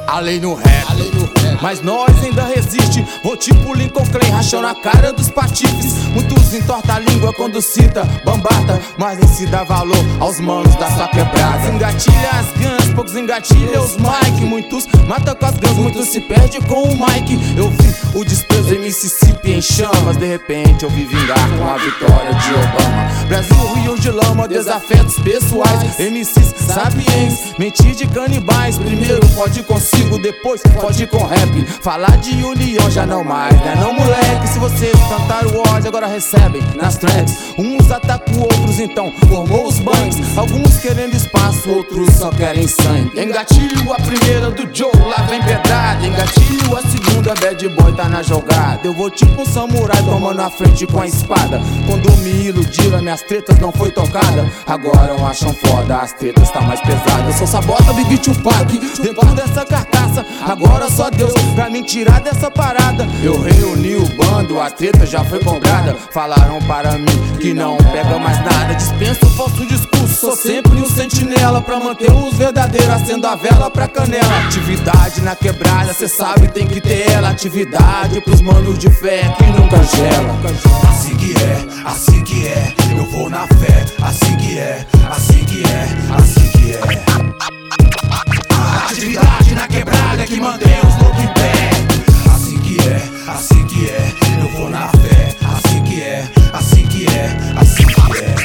a lei no rap, mas nós ainda resiste. Vou tipo Lincoln Clay, rachando a cara dos patifes. Muitos entorta a língua quando cita Bambata, mas nem se dá valor aos manos da sua quebrada. Engatilha as guns, poucos engatilha os mic. Muitos matam com as guns, muitos se perdem com o mic. Eu vi o desprezo em Mississippi em chamas, de repente eu vi vingar com a vitória de Obama. Brasil, rio de lama, desafetos pessoais, MCs sapiens, mentir de canibais. Primeiro pode consigo, depois pode com rap. Falar de união já não mais, né não moleque? Se vocês plantaram o ódio, agora recebem nas tracks. Uns atacam outros, então formou os banks. Alguns querendo espaço, outros só querem sangue. Engatilho a primeira do Joe, lá vem pedrada. Engatilho a segunda, bad boy tá na jogada. Eu vou tipo um samurai tomando a frente com a espada. Quando me iludiram, minhas tretas não foi tocada. Agora acham foda, as tretas tá mais pesadas. Eu sou Sabota, Big Tupac, dentro dessa carcaça. Agora só Deus pra me tirar dessa parada. Eu reuni o bando, a treta já foi cobrada. Falaram para mim que não pega mais nada. Dispenso o falso discurso, sou sempre um sentinela pra manter os verdadeiros, acendo a vela pra canela. Atividade na quebrada, cê sabe tem que ter ela. Atividade pros manos de fé que nunca gela. Assim que é, eu vou na fé. Assim que é, assim que é, assim que é. Atividade na quebrada que mantém os loucos em pé. Assim que é, eu vou na fé. Assim que é, assim que é, assim que é.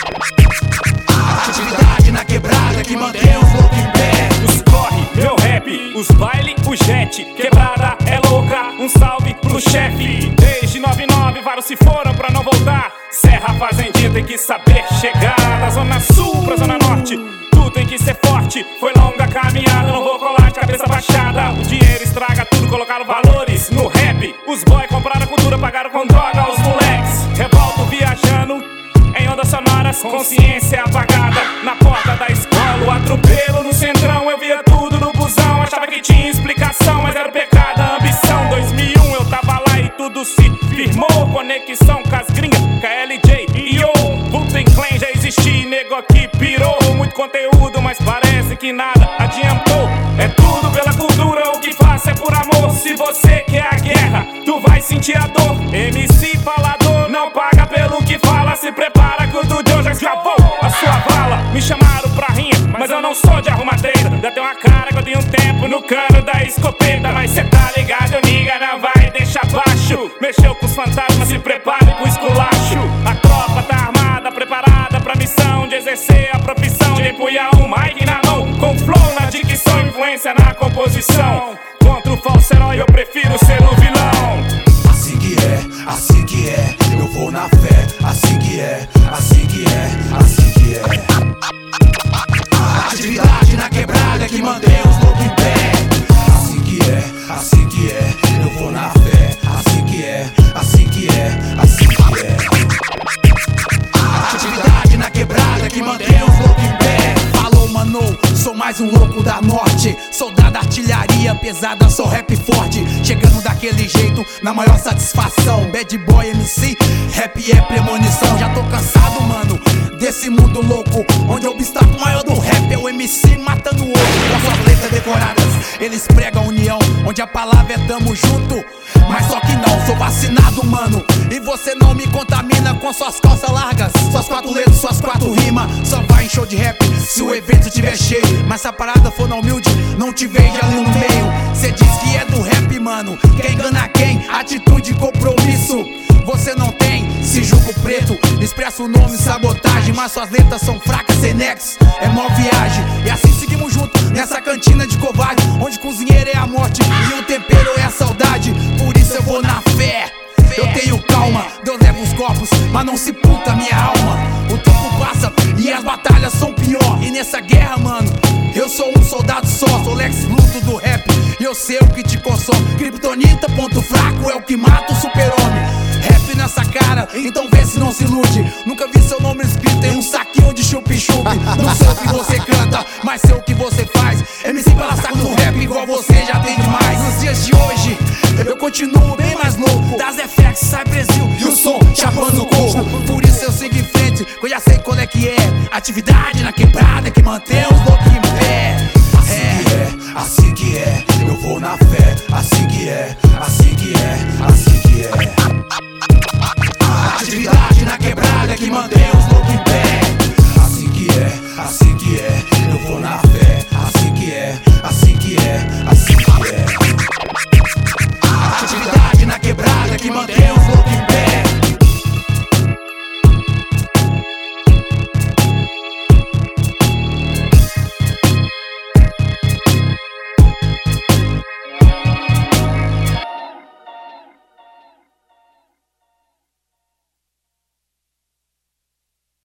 Atividade na quebrada que mantém os loucos em pé. Os corre, meu rap, os baile, o jet. Quebrada é louca, um salve pro chefe. Desde 99 vários se foram pra não voltar. Serra Fazendinha tem que saber chegar. Da zona sul pra zona norte, tu tem que ser forte. Foi longa caminhada, não vou colar de cabeça baixada. O dinheiro estraga tudo, colocaram valores no rap. Os boy compraram cultura, pagaram com droga aos moleques. Revolto viajando em ondas sonoras, consciência apagada. Na porta da escola, o atropelo no centrão. Eu via tudo no busão, achava que tinha explicação, mas era pecado, a ambição. 2001 eu tava lá e tudo se firmou. Conexão com as gringas, KLJ e yo. Wu-Tang Clan já existia, nego aqui pirou. Muito conteúdo, mas parece que nada adiantou. É tudo pela cultura, o que faço é por amor. Se você quer a guerra, tu vai sentir a dor. MC falador, não paga pelo que fala. Se prepara que o do Joe já escravou a sua vala. Me chamaram pra rinha, mas eu não sou de arrumadeira. Já tem uma cara que eu tenho um tempo no cano da escopeta. Mas cê tá ligado, niga, não vai deixar baixo. Mexeu com os fantasmas, se prepare pro esculacho. A tropa tá armada, preparada pra missão de exercer a profissão, de empunhar um mic na mão, com flow na dicção, influência na composição. Contra o falso herói eu prefiro ser o vilão. Assim que é, eu vou na fé. Assim que é, assim que é, assim que é. Atividade na quebrada que mantém os loucos em pé. Assim que é, eu vou na fé. Assim que é, assim que é, assim que é. Atividade na quebrada que mantém os loucos em pé. Falou, mano, sou mais um louco da norte. Soldado artilharia pesada, sou rap forte. Chegando daquele jeito, na maior satisfação. Bad boy MC, rap é premonição. Já tô cansado, mano, desse mundo louco, onde o obstáculo maior do rap é o MC matando o outro. Com suas letras decoradas, eles pregam a união, onde a palavra é tamo junto. Mas só que não, sou vacinado, mano. E você não me contamina com suas calças largas, suas 4 letras, suas 4 rimas. Só vai em show de rap se o evento tiver cheio. Mas se a parada for na humilde, não te vejo ali no meio. Cê diz que é do rap, mano, quem engana quem? Atitude e compromisso você não tem, se julga o preto. Expressa o nome, sabotagem, mas suas letras são fracas, sem nexo, é mó viagem. E assim seguimos juntos, nessa cantina de covarde, onde cozinheiro é a morte e o tempero é a saudade. Por isso eu vou na fé. Eu tenho calma, Deus leva os corpos, mas não se puta minha alma. O tempo passa e as batalhas são pior. E nessa guerra, mano, eu sou um soldado só. Sou Lex Luthor do rap e eu sei o que te consome. Kryptonita, ponto fraco, é o que mata o super-homem. Rap nessa cara, então vê se não se ilude. Nunca vi seu nome escrito em um saquinho de chup-chup. Não sei o que você canta, mas sei o que você faz. MC pela saco no rap igual você já tem demais. Nos dias de hoje, eu continuo bem mais louco. Das FX sai Brasil e o som chapando o coco. Por isso eu sigo em frente, que eu já sei qual é que é. Atividade na quebrada que mantém os loucos em pé. Assim